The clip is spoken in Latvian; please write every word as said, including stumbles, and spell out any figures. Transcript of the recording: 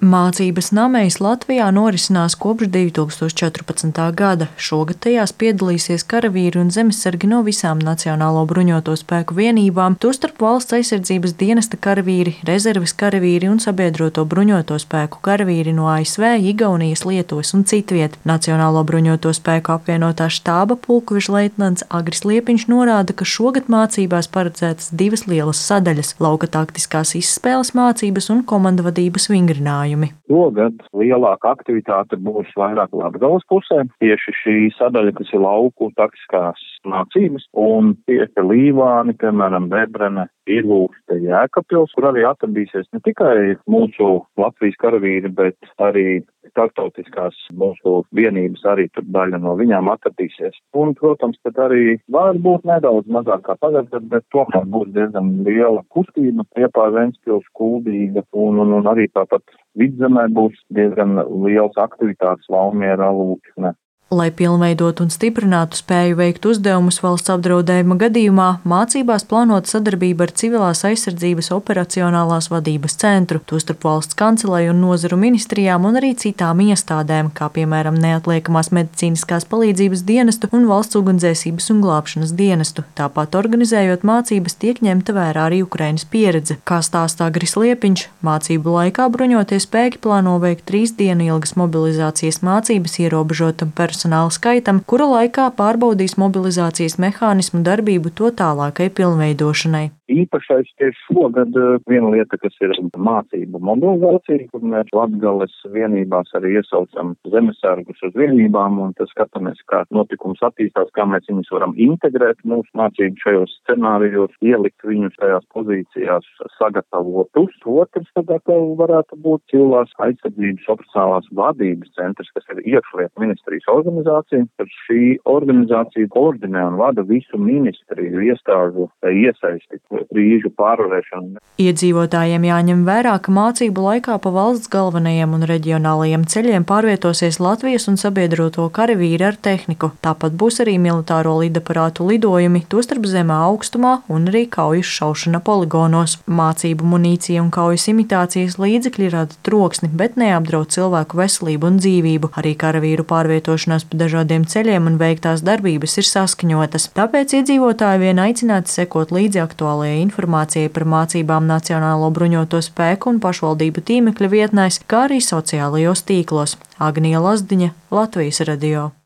Mācības Namejas Latvijā norisinās kopš divi tūkstoši četrpadsmitā gada. Šogad tajās piedalīsies karavīri un zemesargi no visām Nacionālo bruņoto spēku vienībām, tostarp Valsts aizsardzības dienesta karavīri, rezerves karavīri un sabiedroto bruņoto spēku karavīri no A S V, Igaunijas, Lietuvas un citviet. Nacionālo bruņoto spēku apvienotā štāba pulkvežleitnants Agris Liepiņš norāda, ka šogad mācībās paredzētas divas lielas sadaļas – lauka taktiskās izspēles mācības un komandavadības vingrinājumi. Šogad lielāka aktivitāte būs vairāk Latgales pusē, tieši šī sadaļa, kas ir lauku taktiskās mācības, un tieši Līvāni, piemēram, Bebrene, Irlūkste, Jēkabpils, kur arī atradīsies ne tikai mūsu Latvijas karavīri, bet arī starptautiskās mūsu vienības, arī tur daļa no viņām atradīsies. Un, protams, tad arī var būt nedaudz mazāk kā pagājušajā, bet tomēr būs diezgan liela kustība, Liepāja, Ventspils, Kuldīga, un, un, un arī tāpat Vidzemē būs diezgan liels aktivitātes Valmiera, Lūksne. Lai pilnveidotu un stiprinātu spēju veikt uzdevumus valsts apdraudējuma gadījumā, mācībās plānota sadarbība ar Civilās aizsardzības operacionālās vadības centru, tostarp valsts kancelēju un nozaru ministrijām un arī citām iestādēm, kā piemēram Neatliekamās medicīniskās palīdzības dienestu un Valsts ugunsdzēsības un glābšanas dienestu. Tāpat organizējot mācības tiek ņemta vērā arī Ukrainas pieredze. Kā stāstā Agris Liepiņš, mācību laikā bruņotie spēki plāno veikt trīs dienu ilgas mobilizācijas mācības ierobežotam personālam. personāla skaitam, kura laikā pārbaudīs mobilizācijas mehānismu darbību to tālākai pilnveidošanai. Īpašais tieši šogad viena lieta, kas ir mācību mobilizācija, kur mēs Latgales vienībās arī iesaucam zemesargus uz vienībām un tad skatāmies, kā notikums attīstās, kā mēs viņus varam integrēt mūsu mācību šajos scenārijos, ielikt viņus tajās pozīcijās sagatavotus. Otrs tad atkal varētu būt Civilās aizsardzības operacionālās vadības centrs, kas ir iekšlietu ministrijas organizācija. Tad šī organizācija koordinē un vada visu ministriju iestāžu iesaisti krīžu pārvarēšanu. Iedzīvotājiem jāņem vērā, ka mācību laikā pa valsts galvenajiem un reģionālajiem ceļiem pārvietosies Latvijas un sabiedroto karavīri ar tehniku. Tāpat būs arī militāro lidaparātu lidojumi, tostarp zemā augstumā un arī kaujas šaušana poligonos. Mācību munīcija un kaujas imitācijas līdzekļi rada troksni, bet neapdraud cilvēku veselību un dzīvību. Arī karavīru pārvietošanās pa dažādiem ceļiem un veiktās darbības ir saskaņotas. Tāpēc iedzīvotāji vien aicināti sekot līdzi aktuālajai informācijai par mācībām Nacionālo bruņoto spēku un pašvaldību tīmekļa vietnēs, kā arī sociālajos tīklos. Agnija Lazdiņa, Latvijas radio.